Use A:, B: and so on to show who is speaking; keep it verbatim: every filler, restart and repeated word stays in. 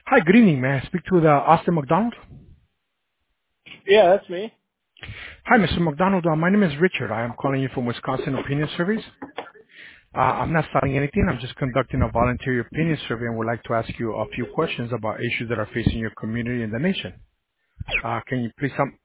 A: Hi, good evening. May I speak to the Austin McDonald?
B: Yeah, that's me.
A: Hi, Mister McDonald. Uh, my name is Richard. I am calling you from Wisconsin Opinion Surveys. Uh, I'm not selling anything. I'm just conducting a voluntary opinion survey and would like to ask you a few questions about issues that are facing your community and the nation. Uh, can you please tell